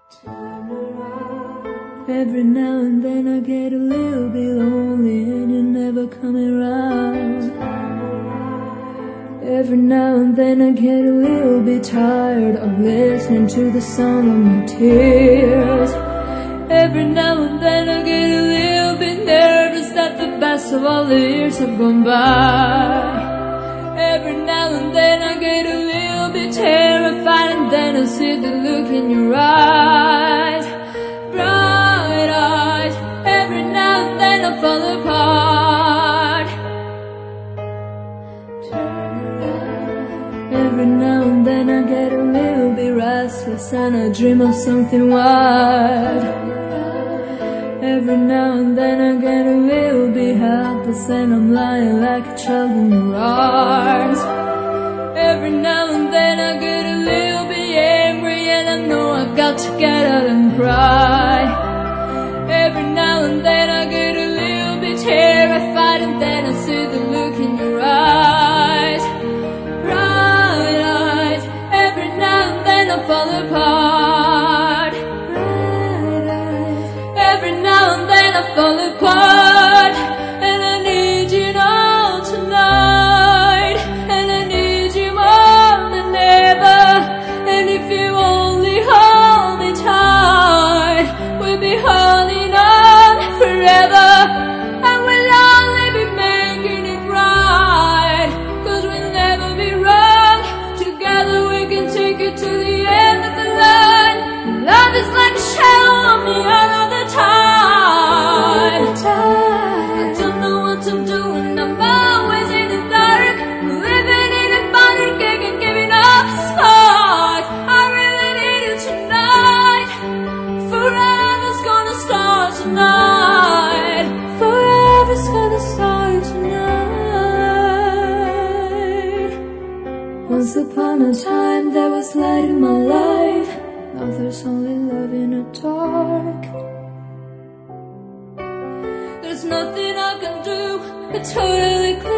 Every now and then I get a little bit lonely and you're never coming around. Every now and then I get a little bit tired of listening to the sound of my tears. Every now and then I get a little bit nervous that the best of all the years have gone by. Every now and then I get a little bit terrified, and then I see the look in your eyes, bright eyes. Every now and then I fall apart. Every now and then I get a little bit restless and I dream of something wild. Every now and then I get a little bit helpless and I'm lying like a child in your arms. Every now and then I get a little bit angry and I know I've got to get out and cry. Every now and then I get a little bit terrified, and then I see the look in your eyes, bright eyes. Every now and then I fall apart. Every now and then I fall apart, and I need you now tonight, and I need you more than ever. And if you only hold me tight, we'll be holding on forever, and we'll only be making it right, 'cause we'll never be wrong. Together we can take it to the end of the line. Love is like a shadow on me all of the time. I don't know what I'm doing, I'm always in the dark, living in a powder keg and giving up spark. I really need you tonight. Forever's gonna start tonight. Forever's gonna start tonight. Once upon a time there was light in my life. Now there's only love in the dark. There's nothing I can do, it's totally clear.